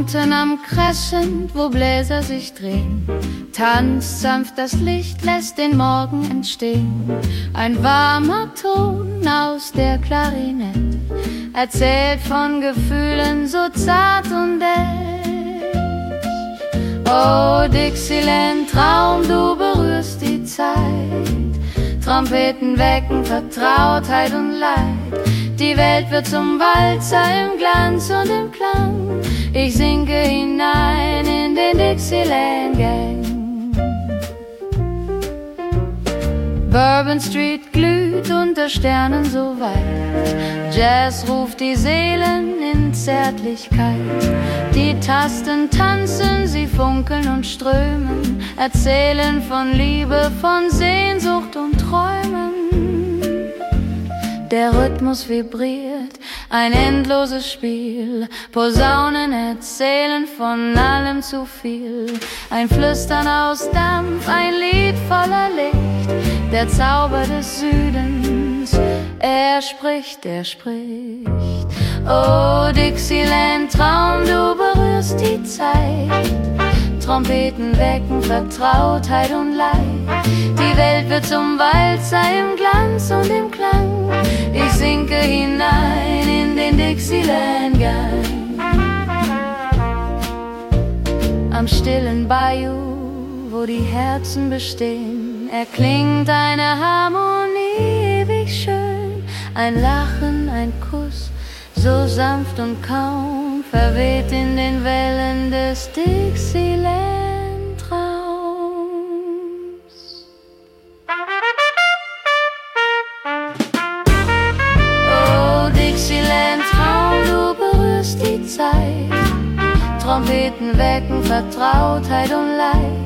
Unten am Crescent, wo Bläser sich drehen, tanzt sanft das Licht, lässt den Morgen entstehen. Ein warmer Ton aus der Klarinette erzählt von Gefühlen so zart und echt. Oh Dixieland, Traum, du berührst die Zeit. Trompeten wecken Vertrautheit und Leid. Die Welt wird zum Walzer im Glanz und im Klang. Ich sinke hinein in den Dixieland Gang. Bourbon Street glüht unter Sternen so weit. Jazz ruft die Seelen in Zärtlichkeit. Die Tasten tanzen, sie funkeln und strömen, erzählen von Liebe, von Sehnsucht und Träumen. Der Rhythmus vibriert, ein endloses Spiel. Posaunen erzählen von allem zu viel. Ein Flüstern aus Dampf, ein Lied voller Licht. Der Zauber des Südens, er spricht, er spricht. Oh Dixieland, Traum, du berührst die Zeit. Trompeten wecken Vertrautheit und Leid. Die Welt wird zum Walzer im Glanz und im Klang. Ich sinke hinein in den Dixieland Gang. Am stillen Bayou, wo die Herzen bestehen, erklingt eine Harmonie ewig schön. Ein Lachen, ein Kuss, so sanft und kaum verweht in den Wellen des Dixieland-Traums. Oh Dixieland-Traum, du berührst die Zeit. Trompeten wecken Vertrautheit und Leid.